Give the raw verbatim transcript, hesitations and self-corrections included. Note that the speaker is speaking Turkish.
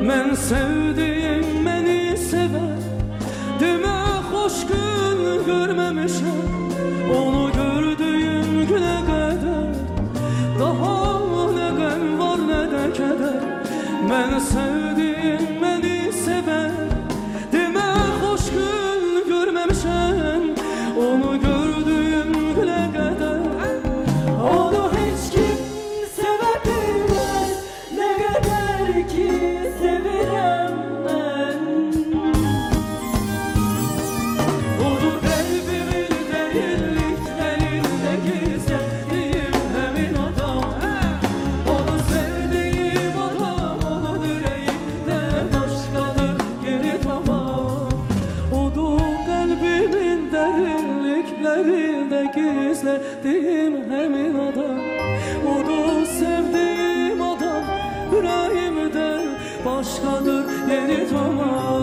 Ben sevdiğim beni sever. Deme hoş gün görmemişim, onu gördüğüm güne kadar. Daha ne gam var ne de keder. Ben sevdiğim beni sever. Deme hoş gün görmemişim, onu gördüğüm güne kadar. Onu hiç kim sevebilmez, ne kadar ki severim ben. Onu kalbimin derinliklerinde gizlediğim emin adam. Onu sevdiğim adam, onu yüreğimde başkadır geri tamam. Onu kalbimin derinliklerinde gizlediğim emin adam. Onu sevdiğim adam, yüreğimde başkadır yeri tamam.